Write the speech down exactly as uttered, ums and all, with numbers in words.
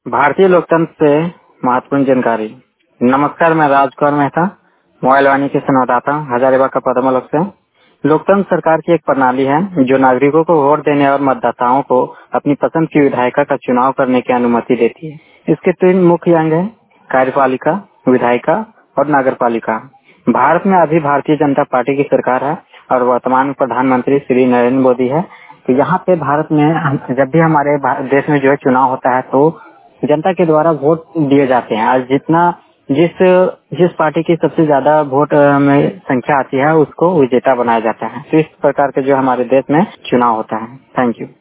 भारतीय लोकतंत्र से महत्वपूर्ण जानकारी। नमस्कार, मैं राजकुमार मेहता, मोबाइल वाणी के संवाददाता हजारीबाग का पदमलोक से। लोकतंत्र सरकार की एक प्रणाली है जो नागरिकों को वोट देने और मतदाताओं को अपनी पसंद की विधायिका का चुनाव करने की अनुमति देती है। इसके तीन मुख्य अंग हैं: कार्यपालिका, विधायिका और नगरपालिका। भारत में अभी भारतीय जनता पार्टी की सरकार है और वर्तमान प्रधानमंत्री श्री नरेंद्र मोदी है। तो यहाँ पे भारत में हम- जब भी हमारे भा- देश में जो है चुनाव होता है तो जनता के द्वारा वोट दिए जाते हैं। आज जितना जिस जिस पार्टी की सबसे ज्यादा वोट अ, में संख्या आती है उसको विजेता बनाया जाता है। तो इस प्रकार के जो हमारे देश में चुनाव होता है। Thank you.